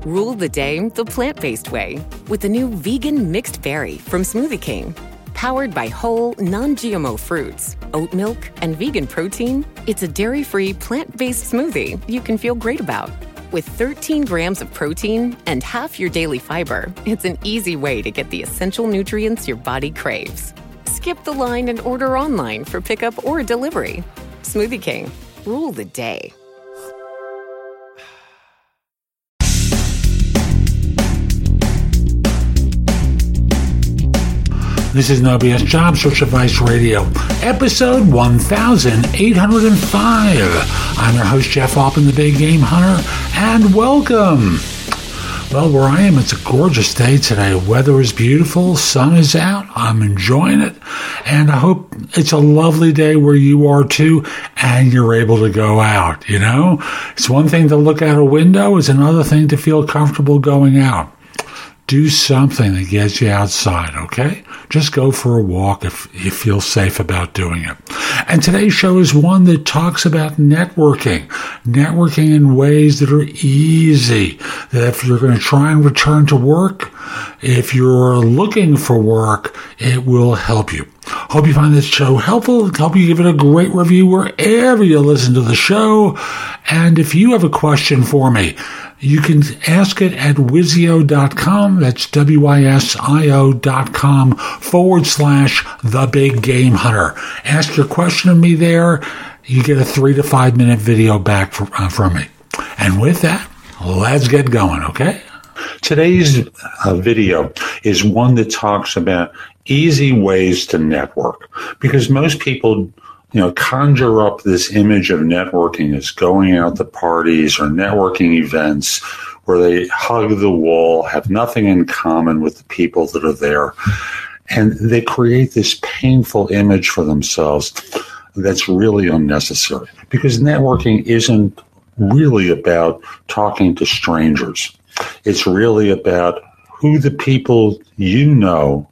Rule the day the plant-based way with the new vegan mixed berry from Smoothie King. Powered by whole, non-GMO fruits, oat milk, and vegan protein, it's a dairy-free, plant-based smoothie you can feel great about. With 13 grams of protein and half your daily fiber, it's an easy way to get the essential nutrients your body craves. Skip the line and order online for pickup or delivery. Smoothie King. Rule the day. This is No BS Job Search Advice Radio, episode 1805. I'm your host, Jeff Altman, the Big Game Hunter, and welcome. Well, where I am, it's a gorgeous day today. Weather is beautiful, sun is out, I'm enjoying it, and I hope it's a lovely day where you are too, and you're able to go out, you know? It's one thing to look out a window, it's another thing to feel comfortable going out. Do something that gets you outside, okay? Just go for a walk if you feel safe about doing it. And today's show is one that talks about networking. Networking in ways that are easy. That if you're going to try and return to work, if you're looking for work, it will help you. Hope you find this show helpful. Hope you give it a great review wherever you listen to the show. And if you have a question for me, you can ask it at Wisio.com. That's WISIO.com/The Big Game Hunter. Ask your question of me there. You get a 3 to 5 minute video back from me. And with that, let's get going, okay? Today's video is one that talks about easy ways to network, because most people conjure up this image of networking as going out to parties or networking events where they hug the wall, have nothing in common with the people that are there. And they create this painful image for themselves that's really unnecessary, because networking isn't really about talking to strangers. It's really about who the people you know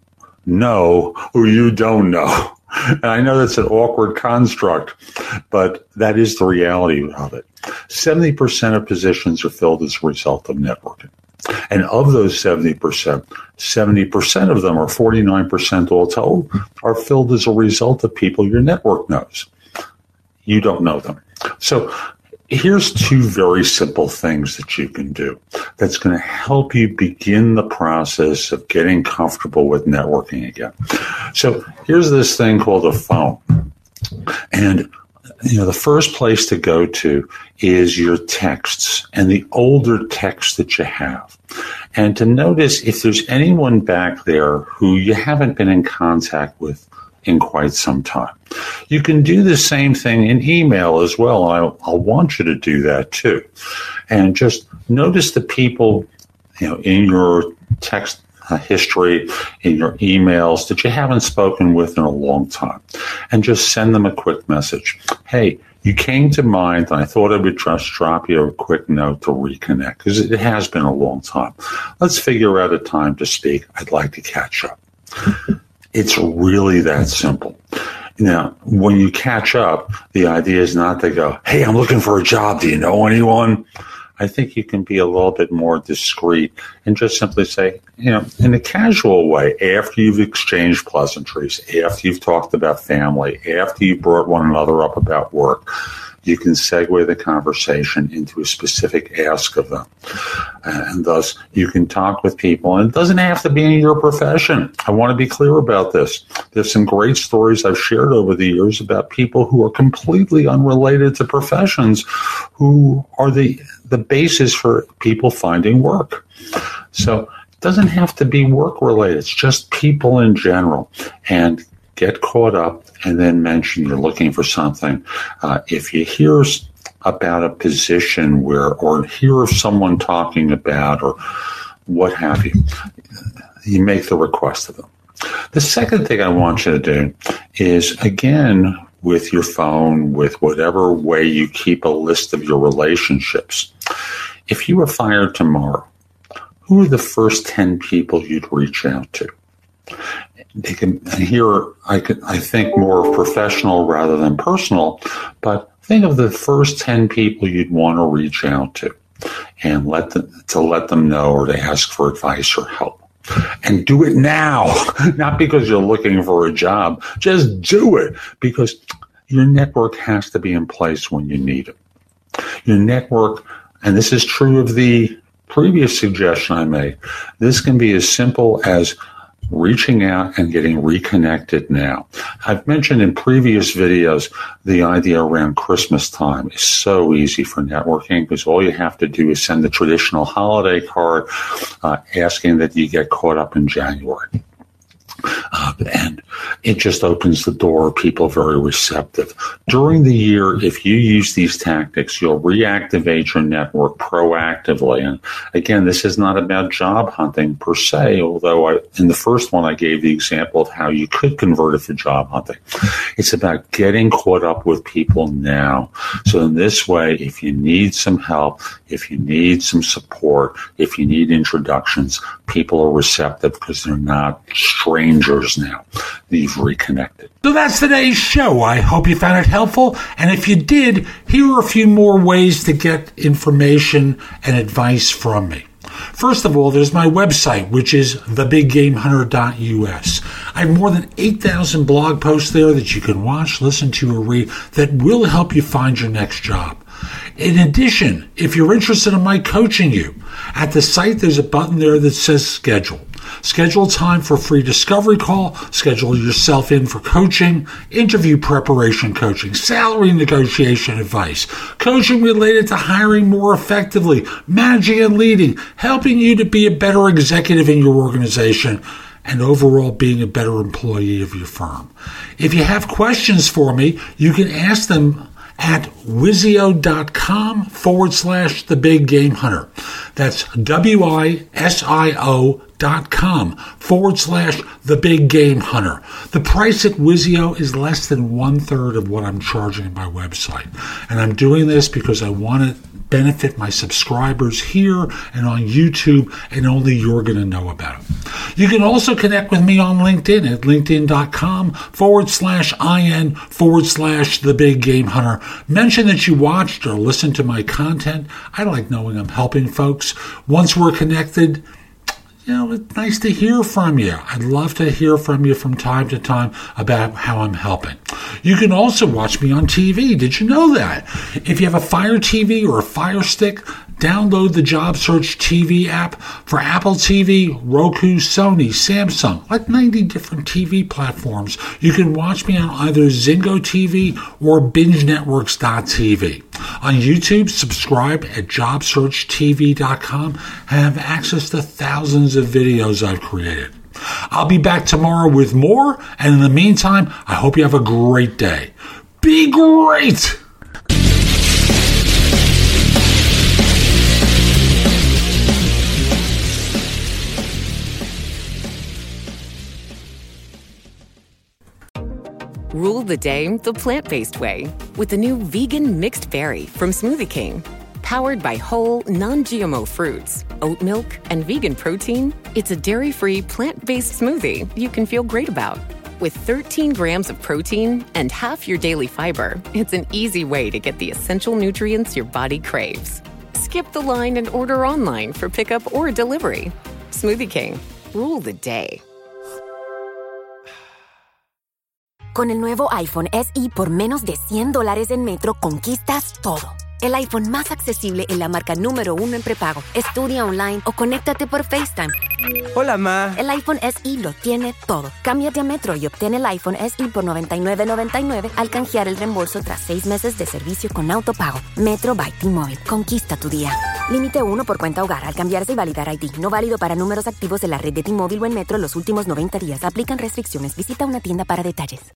who you don't know. And I know that's an awkward construct, but that is the reality of it. 70% of positions are filled as a result of networking. And of those 70% of them, or 49% all told, are filled as a result of people your network knows. You don't know them. So here's 2 very simple things that you can do that's going to help you begin the process of getting comfortable with networking again. So here's this thing called a phone. And, the first place to go to is your texts and the older texts that you have. And to notice if there's anyone back there who you haven't been in contact with in quite some time. You can do the same thing in email as well. I'll want you to do that too. And just notice the people, in your text history, in your emails that you haven't spoken with in a long time. And just send them a quick message. Hey, you came to mind, and I thought I would just drop you a quick note to reconnect, because it has been a long time. Let's figure out a time to speak. I'd like to catch up. It's really that simple. Now, when you catch up, the idea is not to go, hey, I'm looking for a job. Do you know anyone? I think you can be a little bit more discreet and just simply say, in a casual way, after you've exchanged pleasantries, after you've talked about family, after you've brought one another up about work, you can segue the conversation into a specific ask of them. And thus, you can talk with people, and it doesn't have to be in your profession. I want to be clear about this. There's some great stories I've shared over the years about people who are completely unrelated to professions, who are the basis for people finding work. So it doesn't have to be work-related. It's just people in general. And get caught up and then mention you're looking for something. If you hear about a position or hear of someone talking about or what have you, you make the request of them. The second thing I want you to do is, again, with your phone, with whatever way you keep a list of your relationships, if you were fired tomorrow, who are the first 10 people you'd reach out to? They can, here I think more of professional rather than personal, but think of the first 10 people you'd want to reach out to. and let them know, or to ask for advice or help. And do it now, not because you're looking for a job. Just do it because your network has to be in place when you need it. Your network, and this is true of the previous suggestion I made, this can be as simple as reaching out and getting reconnected now. I've mentioned in previous videos the idea around Christmas time is so easy for networking because all you have to do is send the traditional holiday card asking that you get caught up in January. And it just opens the door. People are very receptive. During the year, if you use these tactics, you'll reactivate your network proactively. And again, this is not about job hunting per se, although in the first one I gave the example of how you could convert it to job hunting. It's about getting caught up with people now. So in this way, if you need some help, if you need some support, if you need introductions, people are receptive because they're not strangers now. You've reconnected. So that's today's show. I hope you found it helpful. And if you did, here are a few more ways to get information and advice from me. First of all, there's my website, which is thebiggamehunter.us. I have more than 8,000 blog posts there that you can watch, listen to, or read that will help you find your next job. In addition, if you're interested in my coaching you, at the site there's a button there that says schedule. Schedule time for a free discovery call, schedule yourself in for coaching, interview preparation coaching, salary negotiation advice, coaching related to hiring more effectively, managing and leading, helping you to be a better executive in your organization, and overall being a better employee of your firm. If you have questions for me, you can ask them at Wizio.com/The Big Game Hunter. That's WISIO.com/The Big Game Hunter. The price at Wizio is less than 1/3 of what I'm charging on my website. And I'm doing this because I want to benefit my subscribers here and on YouTube, and only you're going to know about it. You can also connect with me on LinkedIn at linkedin.com/IN/The Big Game Hunter. Mention that you watched or listened to my content. I like knowing I'm helping folks. Once we're connected, it's nice to hear from you. I'd love to hear from you from time to time about how I'm helping. You can also watch me on TV. Did you know that? If you have a Fire TV or a Fire Stick, download the Job Search TV app for Apple TV, Roku, Sony, Samsung, like 90 different TV platforms. You can watch me on either Zingo TV or BingeNetworks.tv. On YouTube, subscribe at JobSearchTV.com and have access to thousands of videos I've created. I'll be back tomorrow with more, and in the meantime, I hope you have a great day. Be great! Rule the day the plant-based way with the new vegan mixed berry from Smoothie King. Powered by whole, non-GMO fruits, oat milk, and vegan protein, it's a dairy-free, plant-based smoothie you can feel great about. With 13 grams of protein and half your daily fiber, it's an easy way to get the essential nutrients your body craves. Skip the line and order online for pickup or delivery. Smoothie King. Rule the day. Con el nuevo iPhone SE por menos de $100 en Metro, conquistas todo. El iPhone más accesible en la marca número 1 en prepago. Estudia online o conéctate por FaceTime. Hola, Ma. El iPhone SE lo tiene todo. Cámbiate a Metro y obtén el iPhone SE por $99.99 al canjear el reembolso tras 6 meses de servicio con autopago. Metro by T-Mobile. Conquista tu día. Límite 1 por cuenta hogar al cambiarse y validar ID. No válido para números activos de la red de T-Mobile o en Metro los últimos 90 días. Aplican restricciones. Visita una tienda para detalles.